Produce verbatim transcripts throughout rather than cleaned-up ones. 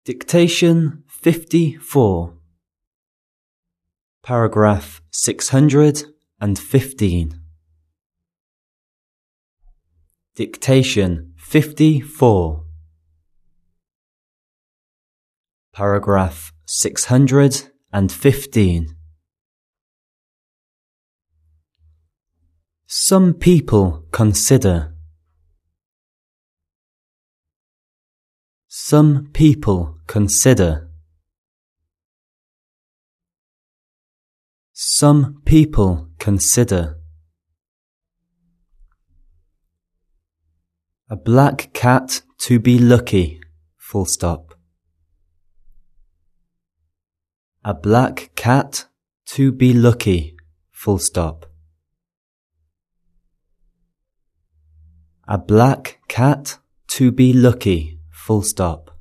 Dictation fifty-four. Paragraph six hundred fifteen. Dictation fifty-four. Paragraph six hundred fifteen. Some people consider. Some people consider. Some people consider. A black cat to be lucky, full stop. A black cat to be lucky, full stop. A black cat to be lucky, full stop.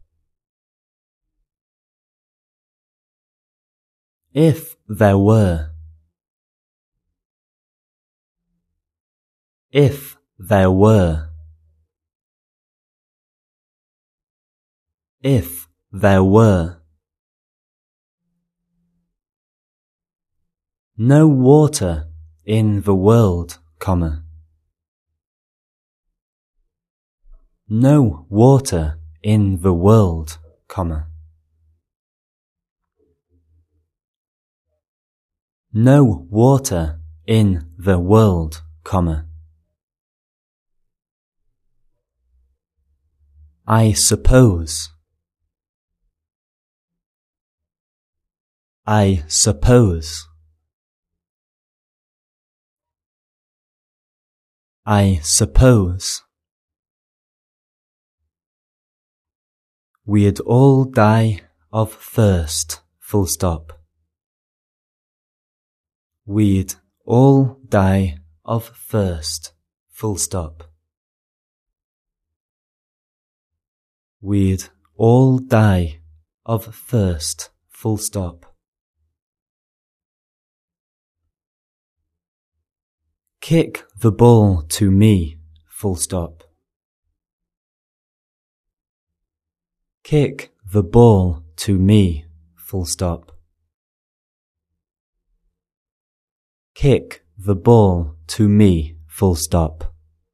If there were. If there were. If there were. No water in the world, comma. No water in the world, comma. No water in the world, comma. I suppose. I suppose. I suppose. We'd all die of thirst, full stop. We'd all die of thirst, full stop. We'd all die of thirst, full stop. Kick the ball to me, full stop. Kick the ball to me, full stop. Kick the ball to me, full stop.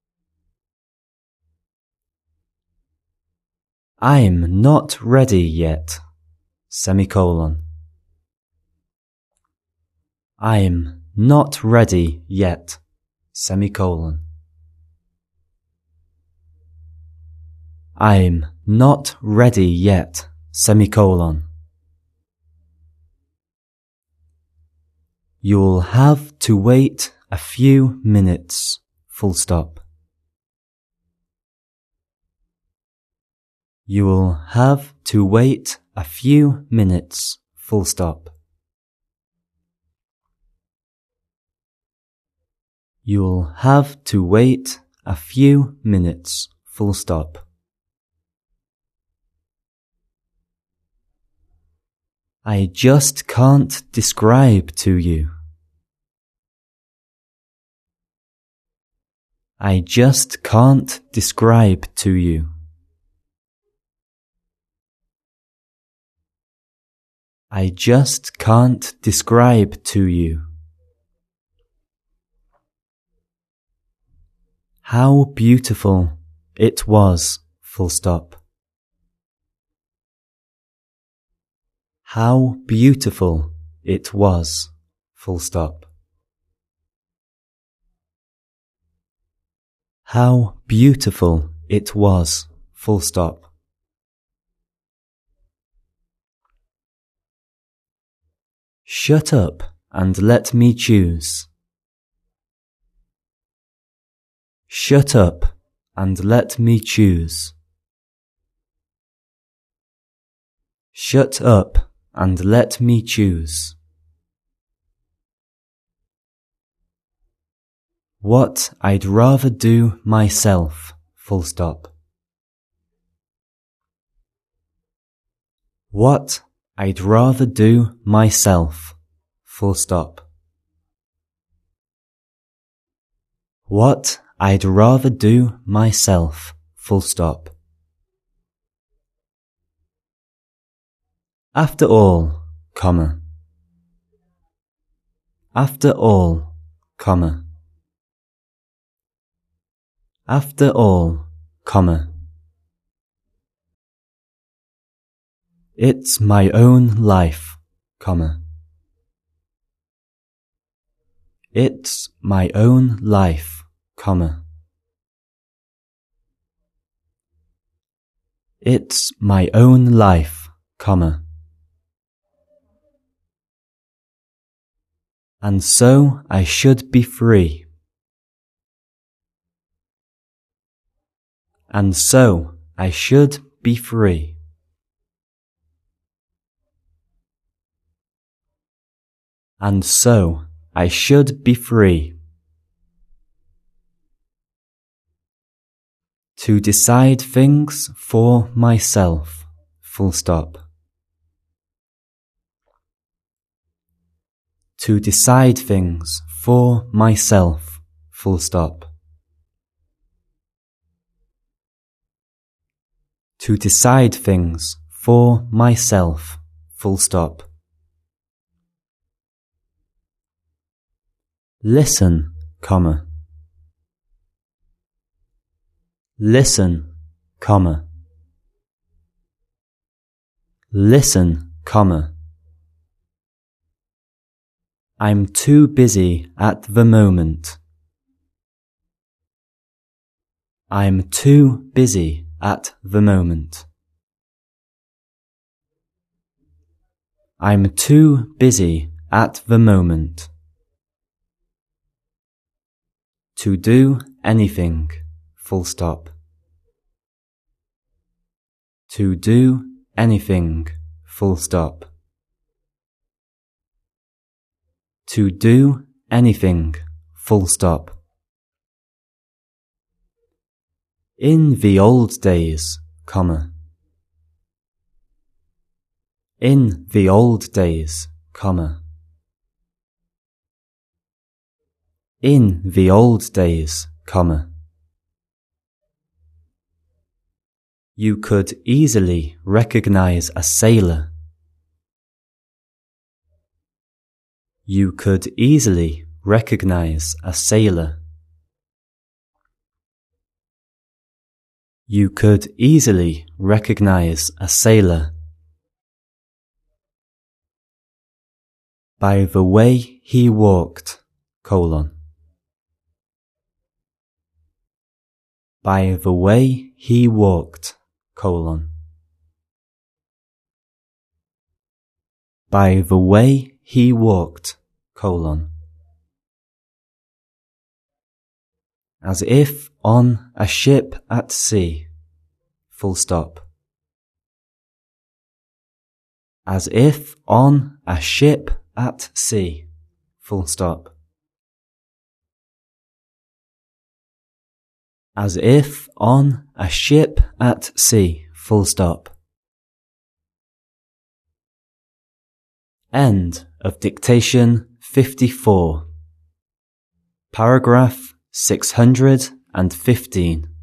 I'm not ready yet, semicolon. I'm not ready yet, semicolon. I'm not ready yet, semicolon. You'll have to wait a few minutes, full stop. You'll have to wait a few minutes, full stop. You'll have to wait a few minutes, full stop. I just can't describe to you. I just can't describe to you. I just can't describe to you. How beautiful it was, full stop. How beautiful it was, full stop. How beautiful it was, full stop. Shut up and let me choose. Shut up and let me choose. Shut up and let me choose. What I'd rather do myself, full stop. What I'd rather do myself, full stop. What I'd rather do myself, full stop. After all, comma. After all, comma. After all, comma. It's my own life, comma. It's my own life, comma. It's my own life, comma. And so I should be free. And so I should be free. And so I should be free. To decide things for myself, full stop. To decide things for myself, full stop. To decide things for myself, full stop. Listen, comma. Listen, comma. Listen, comma. I'm too busy at the moment. I'm too busy at the moment. I'm too busy at the moment. To do anything, full stop. To do anything, full stop. To do anything, full stop. In the old days, comma. In the old days, comma. In the old days, comma. You could easily recognize a sailor. You could easily recognize a sailor. You could easily recognize a sailor. By the way he walked, colon. By the way he walked, colon. By the way he walked, colon. As if on a ship at sea, full stop. As if on a ship at sea, full stop. As if on a ship at sea, full stop. End of dictation fifty-four. Paragraph six hundred fifteen.